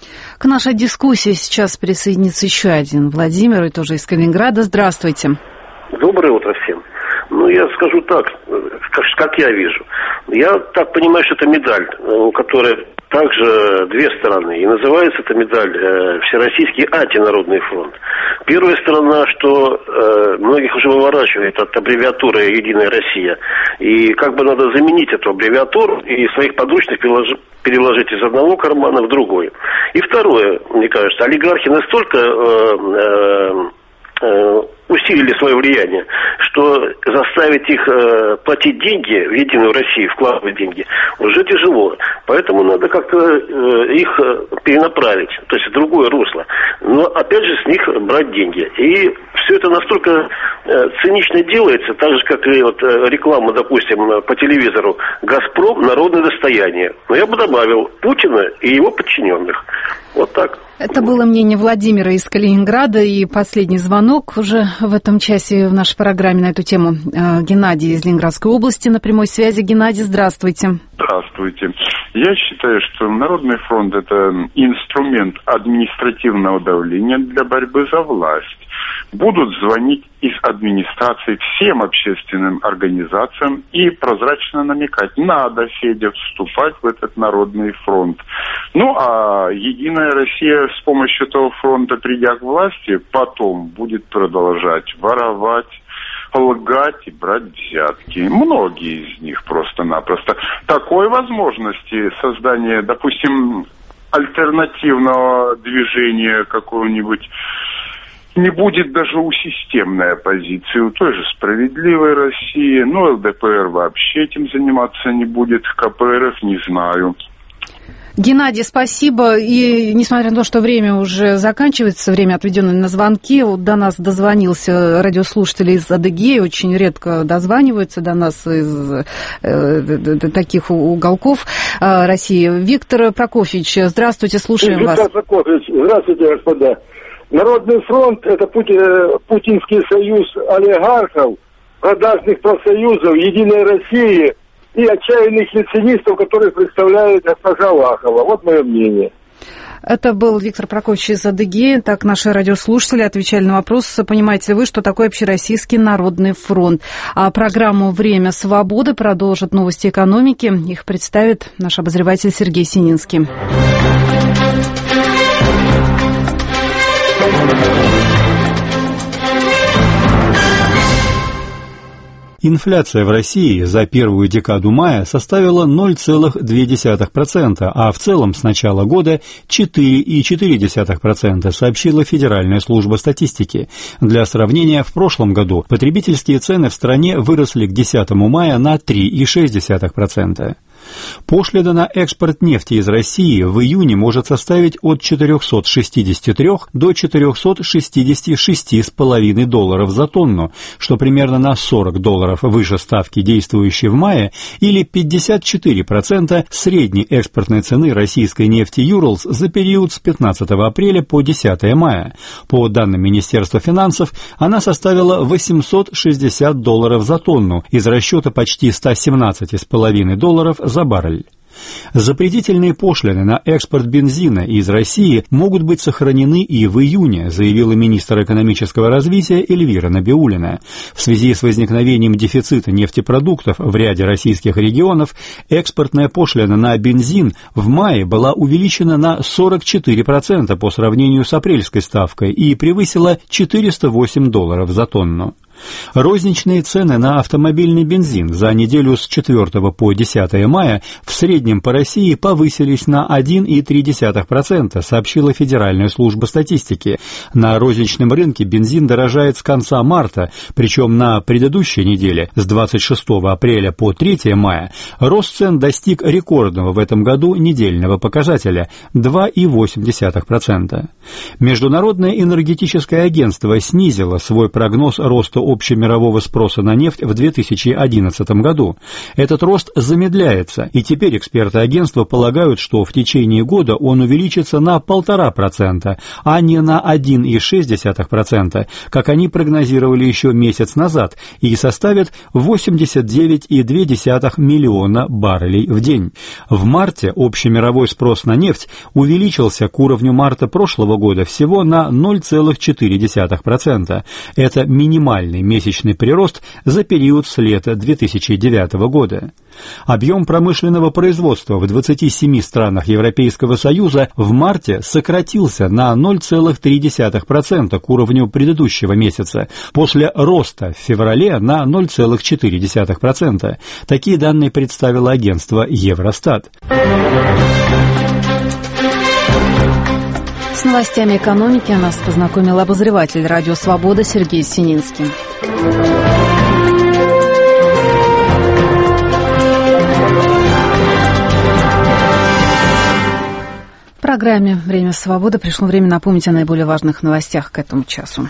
К нашей дискуссии сейчас присоединится еще один Владимир, и тоже из Калининграда. Здравствуйте. Доброе утро всем. Ну, я скажу так, как я вижу. Я так понимаю, что это медаль, у которой также 2 стороны. И называется эта медаль Всероссийский антинародный фронт. Первая сторона, что многих уже выворачивает от аббревиатуры «Единая Россия». И как бы надо заменить эту аббревиатуру и своих подручных переложить из одного кармана в другой. И второе, мне кажется, олигархи настолько усилили свое влияние, что заставить их платить деньги в Единую Россию, вкладывать деньги, уже тяжело. Поэтому надо как-то их перенаправить, то есть в другое русло. Но опять же с них брать деньги. И все это настолько цинично делается, так же, как и вот реклама, допустим, по телевизору «Газпром – народное достояние». Но я бы добавил Путина и его подчиненных. Вот так. Это было мнение Владимира из Калининграда, и последний звонок уже в этом часе в нашей программе на эту тему. Геннадий из Ленинградской области на прямой связи. Геннадий, здравствуйте. Здравствуйте. Я считаю, что Народный фронт – это инструмент административного давления для борьбы за власть. Будут звонить из администрации всем общественным организациям и прозрачно намекать: надо, Федя, вступать в этот Народный фронт. Ну, а Единая Россия с помощью этого фронта, придя к власти, потом будет продолжать воровать, лгать и брать взятки. Многие из них просто-напросто. Такой возможности создания, допустим, альтернативного движения какого-нибудь не будет даже у системной оппозиции, у той же «Справедливой России». Ну, ЛДПР вообще этим заниматься не будет, КПРФ не знаю. Геннадий, спасибо. И несмотря на то, что время уже заканчивается, время, отведенное на звонки, до нас дозвонился радиослушатель из Адыгеи, очень редко дозваниваются до нас из таких уголков России. Виктор Прокофьевич, здравствуйте, слушаем вас. Виктор Прокофьевич, здравствуйте, господа. Народный фронт – это путинский союз олигархов, продажных профсоюзов, Единой России и отчаянных лиценистов, которые представляют госпожа Лахова. Вот мое мнение. Это был Виктор Прокофьевич из Адыгеи. Так, наши радиослушатели отвечали на вопрос, понимаете ли вы, что такое Общероссийский народный фронт. А программу «Время свободы» продолжат новости экономики. Их представит наш обозреватель Сергей Сининский. Инфляция в России за первую декаду мая составила 0,2%, а в целом с начала года 4,4%, сообщила Федеральная служба статистики. Для сравнения, в прошлом году потребительские цены в стране выросли к 10 мая на 3,6%. Пошлина на экспорт нефти из России в июне может составить от 463 до 466,5 долларов за тонну, что примерно на $40 выше ставки, действующей в мае, или 54% средней экспортной цены российской нефти «Юралс» за период с 15 апреля по 10 мая. По данным Министерства финансов, она составила $860 за тонну из расчета почти $117,5 за баррель. Запретительные пошлины на экспорт бензина из России могут быть сохранены и в июне, заявила министр экономического развития Эльвира Набиуллина. В связи с возникновением дефицита нефтепродуктов в ряде российских регионов экспортная пошлина на бензин в мае была увеличена на 44% по сравнению с апрельской ставкой и превысила $408 за тонну. Розничные цены на автомобильный бензин за неделю с 4 по 10 мая в среднем по России повысились на 1,3%, сообщила Федеральная служба статистики. На розничном рынке бензин дорожает с конца марта, причем на предыдущей неделе, с 26 апреля по 3 мая, рост цен достиг рекордного в этом году недельного показателя – 2,8%. Международное энергетическое агентство снизило свой прогноз роста общемирового спроса на нефть в 2011 году. Этот рост замедляется, и теперь эксперты агентства полагают, что в течение года он увеличится на 1,5%, а не на 1,6%, как они прогнозировали еще месяц назад, и составит 89,2 миллиона баррелей в день. В марте общемировой спрос на нефть увеличился к уровню марта прошлого года всего на 0,4%. Это минимальный месячный прирост за период с лета 2009 года. Объем промышленного производства в 27 странах Европейского Союза в марте сократился на 0,3% к уровню предыдущего месяца, после роста в феврале на 0,4%. Такие данные представило агентство Евростат. С новостями экономики нас познакомил обозреватель «Радио Свобода» Сергей Сининский. В программе «Время свободы» пришло время напомнить о наиболее важных новостях к этому часу.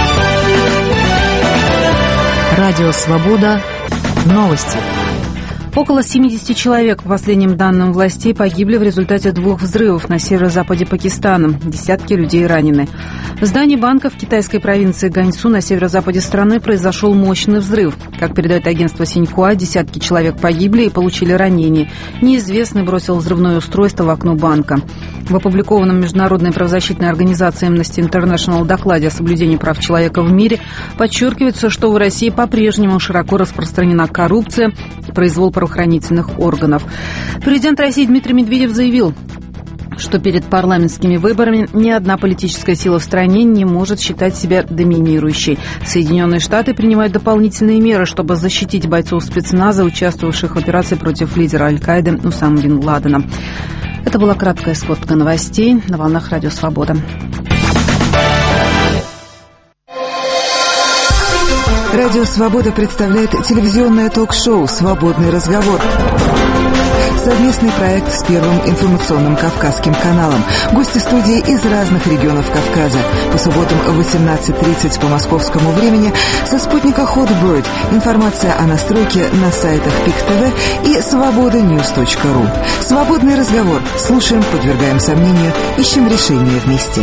Радио Свобода. Новости. Около 70 человек, по последним данным властей, погибли в результате 2 взрывов на северо-западе Пакистана. Десятки людей ранены. В здании банка в китайской провинции Ганьсу на северо-западе страны произошел мощный взрыв. Как передает агентство Синьхуа, десятки человек погибли и получили ранения. Неизвестный бросил взрывное устройство в окно банка. В опубликованном международной правозащитной организацией Amnesty International докладе о соблюдении прав человека в мире подчеркивается, что в России по-прежнему широко распространена коррупция и произвол правоохранительных органов. Президент России Дмитрий Медведев заявил, что перед парламентскими выборами ни одна политическая сила в стране не может считать себя доминирующей. Соединенные Штаты принимают дополнительные меры, чтобы защитить бойцов спецназа, участвовавших в операции против лидера Аль-Каиды Усамы бен Ладена. Это была краткая сводка новостей на волнах Радио Свобода. Радио «Свобода» представляет телевизионное ток-шоу «Свободный разговор». Совместный проект с Первым информационным Кавказским каналом. Гости студии из разных регионов Кавказа. По субботам в 18:30 по московскому времени со спутника Hotbird. Информация о настройке на сайтах ПИК-ТВ и свободаnews.ру. Свободный разговор. Слушаем, подвергаем сомнению, ищем решения вместе.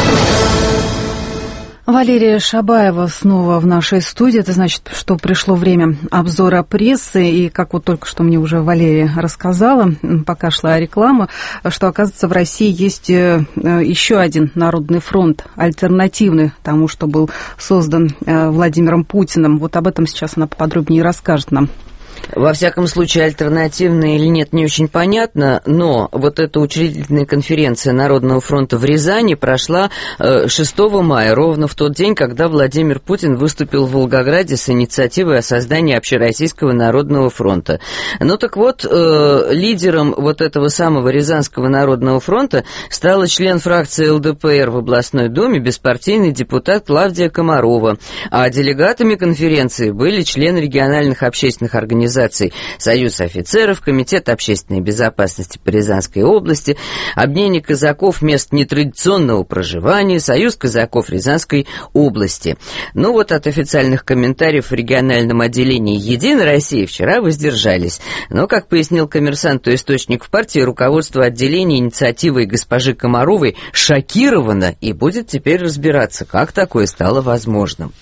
Валерия Шабаева снова в нашей студии. Это значит, что пришло время обзора прессы. И как вот только что мне уже Валерия рассказала, пока шла реклама, что, оказывается, в России есть еще один народный фронт, альтернативный тому, что был создан Владимиром Путиным. Вот об этом сейчас она поподробнее расскажет нам. Во всяком случае, альтернативная или нет, не очень понятно, но вот эта учредительная конференция Народного фронта в Рязани прошла 6 мая, ровно в тот день, когда Владимир Путин выступил в Волгограде с инициативой о создании Общероссийского народного фронта. Ну так вот, лидером вот этого самого Рязанского народного фронта стала член фракции ЛДПР в областной думе, беспартийный депутат Клавдия Комарова, а делегатами конференции были члены региональных общественных организаций Союз офицеров, Комитет общественной безопасности по Рязанской области, Объединение казаков мест нетрадиционного проживания, Союз казаков Рязанской области. Ну вот от официальных комментариев в региональном отделении «Единой России» вчера воздержались. Но, как пояснил «Коммерсанту» источник в партии, руководство отделения инициативой госпожи Комаровой шокировано и будет теперь разбираться, как такое стало возможным.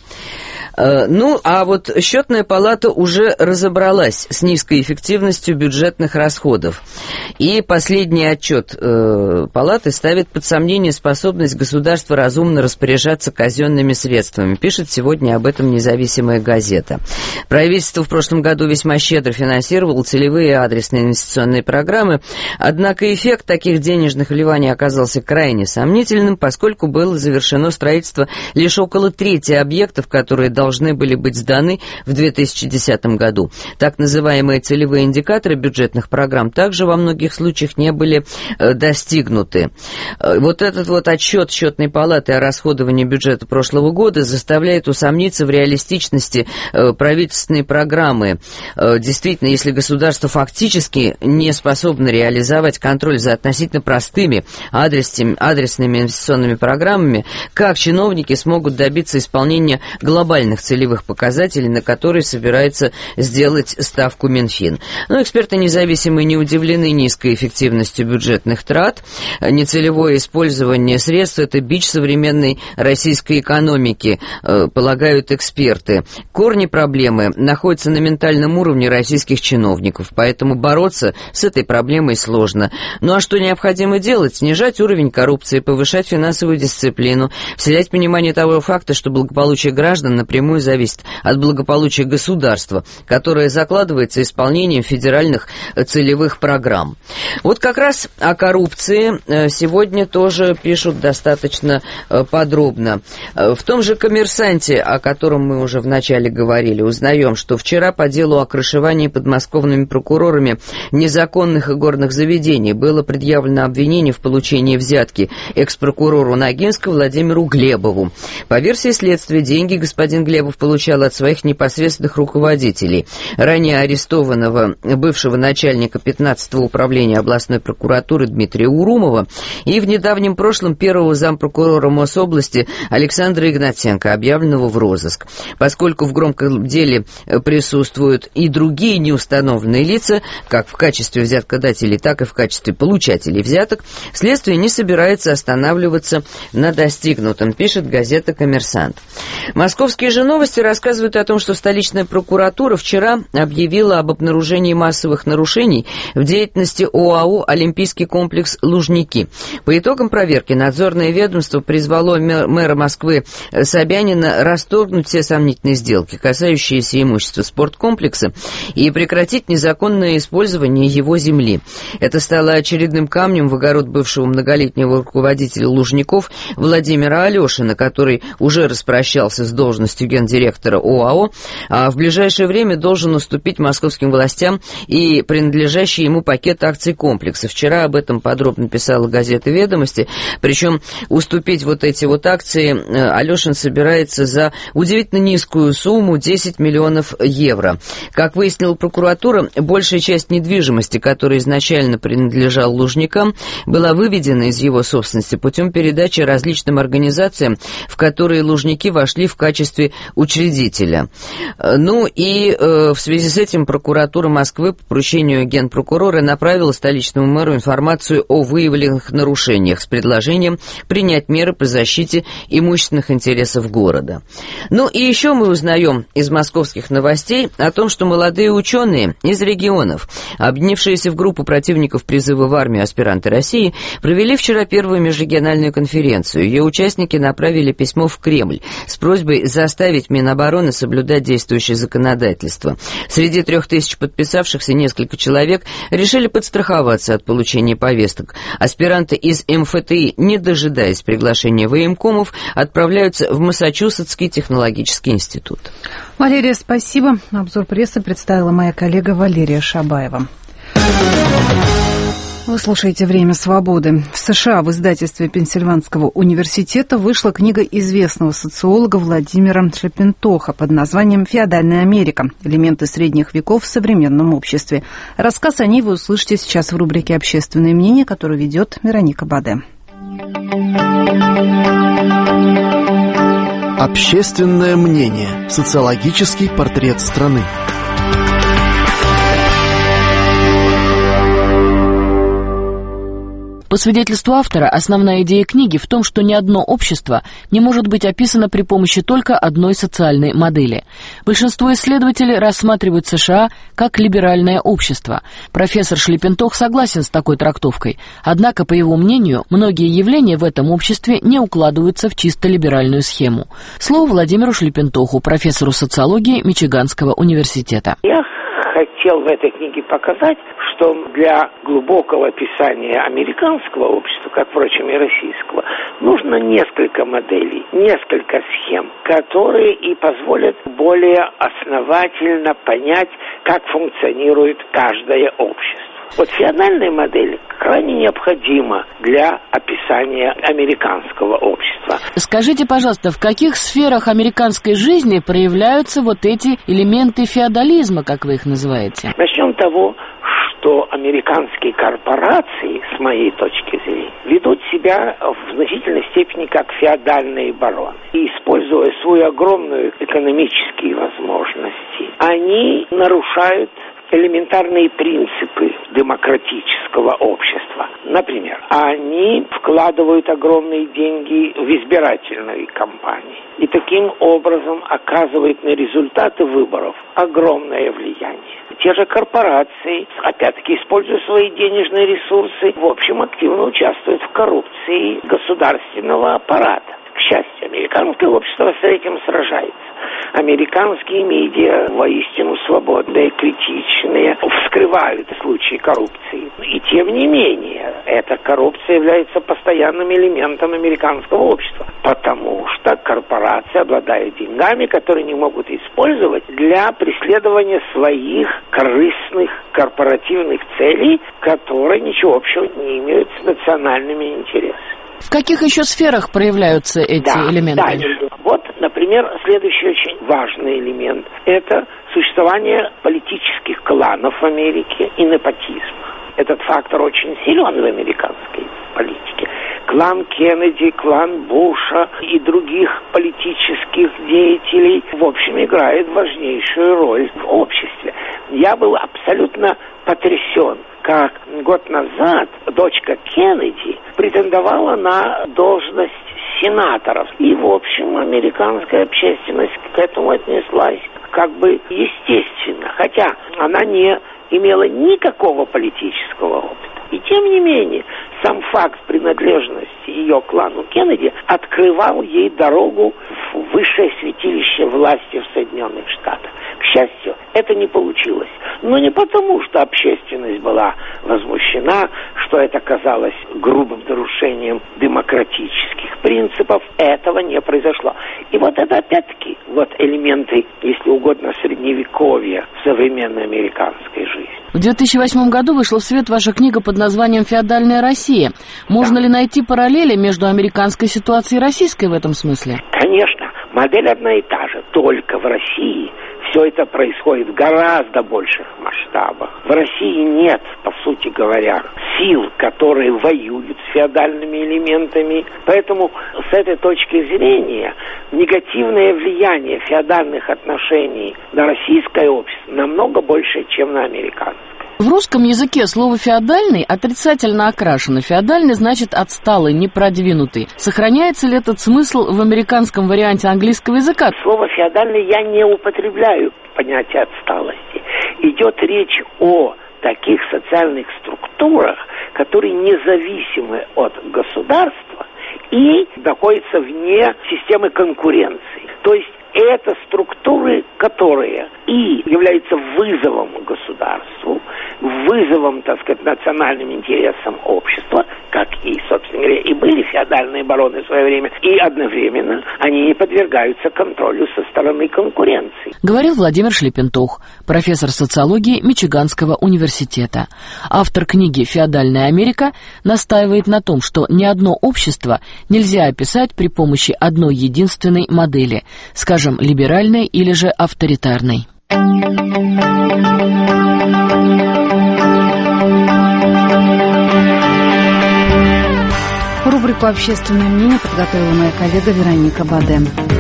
Ну, а вот Счетная палата уже разобралась с низкой эффективностью бюджетных расходов. И последний отчет палаты ставит под сомнение способность государства разумно распоряжаться казенными средствами. Пишет сегодня об этом «Независимая газета». Правительство в прошлом году весьма щедро финансировало целевые адресные инвестиционные программы, однако эффект таких денежных вливаний оказался крайне сомнительным, поскольку было завершено строительство лишь около трети объектов, которые должны были быть сданы в 2010 году. Так называемые целевые индикаторы бюджетных программ также во многих случаях не были достигнуты. Вот этот вот отчет Счетной палаты о расходовании бюджета прошлого года заставляет усомниться в реалистичности правительственной программы. Действительно, если государство фактически не способно реализовать контроль за относительно простыми адресными инвестиционными программами, как чиновники смогут добиться исполнения глобальных целевых показателей, на которые собирается сделать ставку Минфин. Но эксперты независимые не удивлены низкой эффективностью бюджетных трат. Нецелевое использование средств – это бич современной российской экономики, полагают эксперты. Корни проблемы находятся на ментальном уровне российских чиновников, поэтому бороться с этой проблемой сложно. Ну а что необходимо делать? Снижать уровень коррупции, повышать финансовую дисциплину, вселять понимание того факта, что благополучие граждан напрямую зависит от благополучия государства, которое закладывается исполнением федеральных целевых программ. Вот как раз о коррупции сегодня тоже пишут достаточно подробно. В том же «Коммерсанте», о котором мы уже вначале говорили, узнаем, что вчера по делу о крышевании подмосковными прокурорами незаконных игорных заведений было предъявлено обвинение в получении взятки экс-прокурору Ногинска Владимиру Глебову. По версии следствия, деньги господин Глебов получал от своих непосредственных руководителей. Ранее арестованного бывшего начальника 15-го управления областной прокуратуры Дмитрия Урумова и в недавнем прошлом первого зампрокурора Мособласти Александра Игнатенко, объявленного в розыск. Поскольку в громком деле присутствуют и другие неустановленные лица, как в качестве взяткодателей, так и в качестве получателей взяток, следствие не собирается останавливаться на достигнутом, пишет газета «Коммерсант». Московские же новости рассказывают о том, что столичная прокуратура вчера объявила об обнаружении массовых нарушений в деятельности ОАО «Олимпийский комплекс Лужники». По итогам проверки надзорное ведомство призвало мэра Москвы Собянина расторгнуть все сомнительные сделки, касающиеся имущества спорткомплекса, и прекратить незаконное использование его земли. Это стало очередным камнем в огород бывшего многолетнего руководителя Лужников Владимира Алешина, который уже распрощался с должностью гендиректора ОАО, а в ближайшее время должен уступить московским властям и принадлежащий ему пакет акций комплекса. Вчера об этом подробно писала газета «Ведомости», причем уступить вот эти вот акции Алешин собирается за удивительно низкую сумму 10 миллионов евро. Как выяснила прокуратура, большая часть недвижимости, которая изначально принадлежала Лужникам, была выведена из его собственности путем передачи различным организациям, в которые Лужники вошли в качестве учредителя. Ну и в связи с этим прокуратура Москвы по поручению генпрокурора направила столичному мэру информацию о выявленных нарушениях с предложением принять меры по защите имущественных интересов города. Ну и еще мы узнаем из московских новостей о том, что молодые ученые из регионов, объединившиеся в группу противников призыва в армию аспиранты России, провели вчера первую межрегиональную конференцию. Ее участники направили письмо в Кремль с просьбой заставить Минобороны соблюдать действующее законодательство. Среди 3000 подписавшихся несколько человек решили подстраховаться от получения повесток. Аспиранты из МФТИ, не дожидаясь приглашения военкомов, отправляются в Массачусетский технологический институт. Валерия, спасибо. Обзор прессы представила моя коллега Валерия Шабаева. Вы слушаете «Время свободы». В США в издательстве Пенсильванского университета вышла книга известного социолога Владимира Шлепентоха под названием «Феодальная Америка. Элементы средних веков в современном обществе». Рассказ о ней вы услышите сейчас в рубрике «Общественное мнение», которую ведет Вероника Баде. Общественное мнение. Социологический портрет страны. По свидетельству автора, основная идея книги в том, что ни одно общество не может быть описано при помощи только одной социальной модели. Большинство исследователей рассматривают США как либеральное общество. Профессор Шлепентох согласен с такой трактовкой. Однако, по его мнению, многие явления в этом обществе не укладываются в чисто либеральную схему. Слово Владимиру Шлепентоху, профессору социологии Мичиганского университета. Я хотел в этой книге показать, что для глубокого описания американского общества, как, впрочем, и российского, нужно несколько моделей, несколько схем, которые и позволят более основательно понять, как функционирует каждое общество. Вот феодальная модель крайне необходима для описания американского общества. Скажите, пожалуйста, в каких сферах американской жизни проявляются вот эти элементы феодализма, как вы их называете? Начнем с того, что американские корпорации, с моей точки зрения, ведут себя в значительной степени как феодальные бароны. И, используя свои огромные экономические возможности, они нарушают элементарные принципы демократического общества. Например, они вкладывают огромные деньги в избирательные кампании и таким образом оказывают на результаты выборов огромное влияние. Те же корпорации, опять-таки, используя свои денежные ресурсы, в общем, активно участвуют в коррупции государственного аппарата. К счастью, американское общество с этим сражается. Американские медиа воистину свободные, критичные, вскрывают случаи коррупции. И тем не менее, эта коррупция является постоянным элементом американского общества, потому что корпорации обладают деньгами, которые не могут использовать для преследования своих корыстных корпоративных целей, которые ничего общего не имеют с национальными интересами. В каких еще сферах проявляются эти элементы? Да. Вот, например, Например, следующий очень важный элемент – это существование политических кланов в Америке и непотизм. Этот фактор очень силен в американской политике. Клан Кеннеди, клан Буша и других политических деятелей, в общем, играет важнейшую роль в обществе. Я был абсолютно потрясен, как год назад дочка Кеннеди претендовала на должность сенаторов. И, в общем, американская общественность к этому отнеслась как бы естественно, хотя она не имела никакого политического опыта. И тем не менее, сам факт принадлежности ее клану Кеннеди открывал ей дорогу в высшее святилище власти в Соединенных Штатах. К счастью, это не получилось. Но не потому, что общественность была возмущена, что это казалось грубым нарушением демократических принципов. Этого не произошло. И вот это опять-таки вот элементы, если угодно, средневековья в современной американской жизни. В 2008 году вышла в свет ваша книга под названием «Феодальная Россия». Можно ли найти параллели между американской ситуацией и российской в этом смысле? Конечно. Модель одна и та же. Только в России все это происходит в гораздо больших масштабах. В России нет, по сути говоря, сил, которые воюют с феодальными элементами. Поэтому с этой точки зрения негативное влияние феодальных отношений на российское общество намного больше, чем на американское. В русском языке слово «феодальный» отрицательно окрашено. Феодальный значит «отсталый», «непродвинутый». Сохраняется ли этот смысл в американском варианте английского языка? Слово «феодальный» я не употребляю понятие отсталости. Идет речь о таких социальных структурах, которые независимы от государства и находятся вне системы конкуренции. То есть это структуры, которые и являются вызовом государству, вызовом, так сказать, национальным интересам общества, как и, собственно говоря, и были феодальные бароны в свое время, и одновременно они не подвергаются контролю со стороны конкуренции. Говорил Владимир Шлепентух, профессор социологии Мичиганского университета. Автор книги «Феодальная Америка» настаивает на том, что ни одно общество нельзя описать при помощи одной единственной модели, скажем, либеральной или же авторитарной. Рубрику «Общественное мнение» подготовила моя коллега Вероника Баде.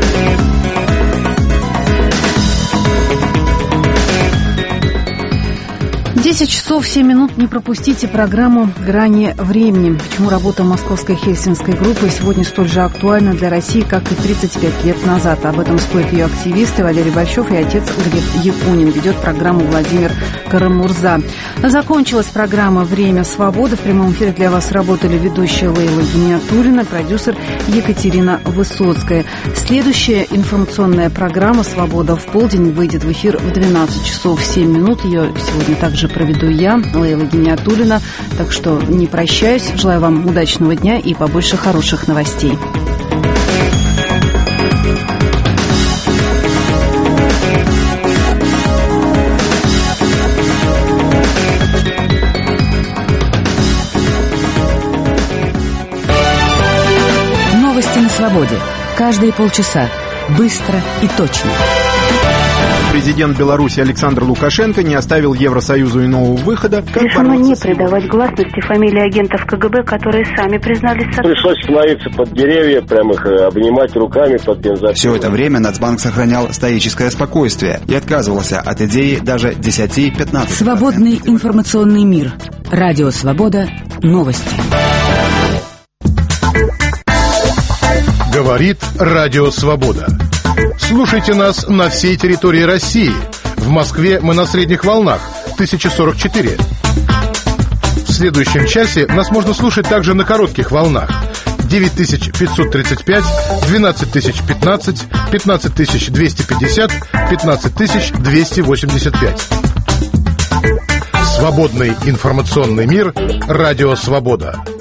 10 часов 7 минут. Не пропустите программу «Грани времени». Почему работа московской хельсинской группы сегодня столь же актуальна для России, как и 35 лет назад. Об этом спорят ее активисты Валерий Большов и отец Глеб Якунин. Ведет программу Владимир Карамурза. Закончилась программа «Время свободы». В прямом эфире для вас работали ведущая Лейла Гениатуллина, продюсер Екатерина Высоцкая. Следующая информационная программа «Свобода в полдень» выйдет в эфир в 12 часов 7 минут. Ее сегодня также проведу я, Лейла Гениатуллина. Так что не прощаюсь. Желаю вам удачного дня и побольше хороших новостей. Новости на свободе. Каждые полчаса. Быстро и точно. Президент Беларуси Александр Лукашенко не оставил Евросоюзу иного выхода, как решено не придавать гласности фамилии агентов КГБ, которые сами признались... Пришлось становиться под деревья, прямо их обнимать руками под бензопилой. Все это время Нацбанк сохранял стоическое спокойствие и отказывался от идеи даже 10-15%. Свободный информационный мир. Радио «Свобода». Новости. Говорит Радио «Свобода». Слушайте нас на всей территории России. В Москве мы на средних волнах 1044. В следующем часе нас можно слушать также на коротких волнах 9535, 12015, 15250, 15285. Свободный информационный мир. Радио «Свобода».